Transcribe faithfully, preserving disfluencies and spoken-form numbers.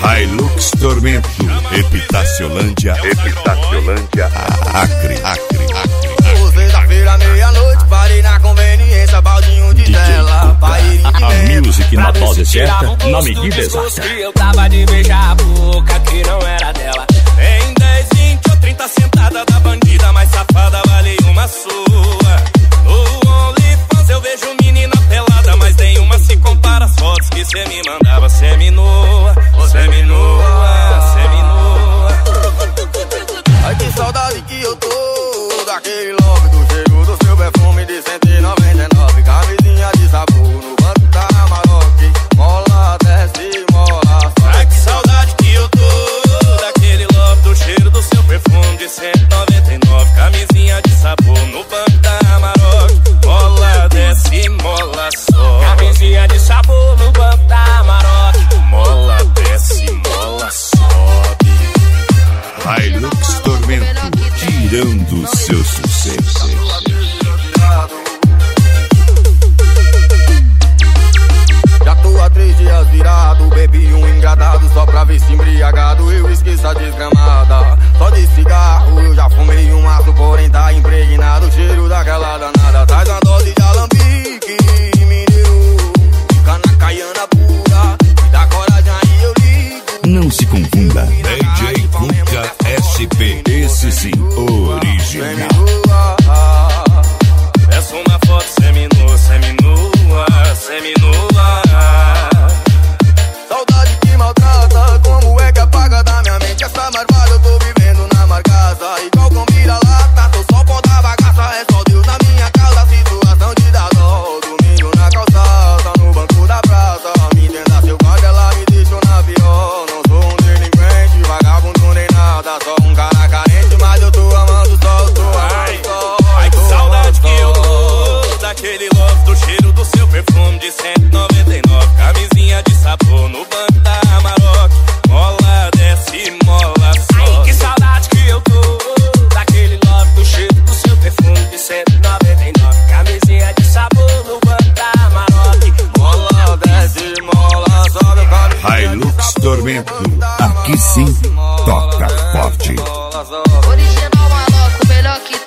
Hilux Tormento, Epitaciolândia, Epitaciolândia, Acre, Acre, Acre. Sexta-feira, meia-noite, parei na conveniência, baldinho de tela, a music na dose certa, na medida exata. Eu tava de beijar a boca que não era dela. Em dez, vinte ou trinta sentada da bandida mais safada, vale uma sua. No OnlyFans eu vejo menina pelada, mas nenhuma se compara às fotos que cê me mandava. Semi-nua, semi-nua, semi-nua. Ai, que saudade que eu tô daquele love, do cheiro do seu perfume de cento e noventa e nove. Camisinha de sabor no banco da Amarok. Mola, desce, mola, só. Ai, que saudade que eu tô daquele love, do cheiro do seu perfume de cento e noventa e nove. Camisinha de sabor no banco da Amarok. Mola, desce, mola, só. Camisinha de sabor no banco da Amarok. Mola, desce, mola, sobe. Hilux Tormento, tirando seu sucesso. Já tô há três dias virado, bebi um engradado só pra ver se embriagado eu esqueço a desgramada. Só de cigarro eu já fumei um maço, porém tá impregnado o cheiro daquela danada. Traz uma dose de alambique, mineiro, fica na caiana pura, me dá coragem aí eu ligo. Não se confunda, D J Cuca S P, esse sim, original. Peço uma foto seminua, seminua, seminua. Saudade que maltrata, como é que apaga da minha mente essa marvada? Eu tô vivendo na marcaça, igual com vira-lata. Tô só pó da bagaça, é só Deus na minha casa. Situação de dar dó, domingo na calçada, no banco da praça. Me entenda seu guarda, ela me deixou na pior. Não sou um delinquente, vagabundo nem nada, só um cara carente, mas eu tô amando só, eu tô amando só. Ai, que saudade que eu tô daquele love, do cheiro do seu perfume de cento e noventa e nove. Camisinha de sabor no banco da Amarok. Mola, desce, mola, sobe. Ai, que saudade que eu tô daquele love, do cheiro do seu perfume de cento e noventa e nove. Camisinha de sabor no banco da Amarok. Mola, desce, mola, sobe. Hilux Tormento, aqui sim, toca forte. Original maluco, melhor que